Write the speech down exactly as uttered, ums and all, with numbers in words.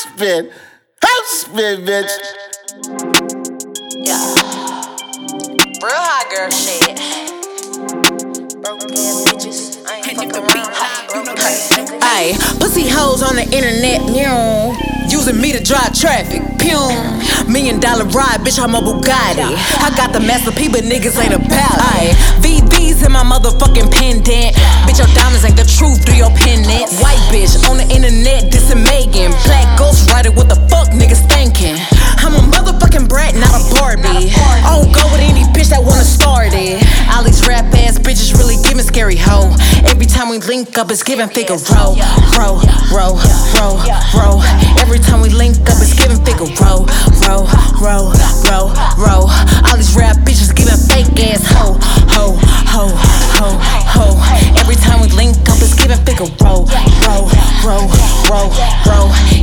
spin. House spin, bitch. Yeah. Real hot girl shit. Broke ass bitches. I ain't fucking around. Broke ass niggas. Ayy, pussy hoes on the internet, meow. Using me to drive traffic, pew. Million dollar ride, bitch, I'm a Bugatti. I got the Master P, but niggas ain't about it. Ayy, V V's in my motherfucking pendant. Bitch, your diamonds ain't the truth, do your pendants. White bitch on the internet, dissing Megan. Black ghost rider, what the fuck niggas thinking? I'm a motherfucking brat, not a Barbie. I don't go with any bitch that wanna start it. All these rap ass bitches really giving scary hoe. Every time we link up, it's giving figure row, row, row, row, row. Every time we link up, it's giving figure row, row, row, row, row. All these rap bitches giving fake ass hoe, hoe, hoe, hoe, hoe. Every time we link up, it's giving figure row, row, row, row, row.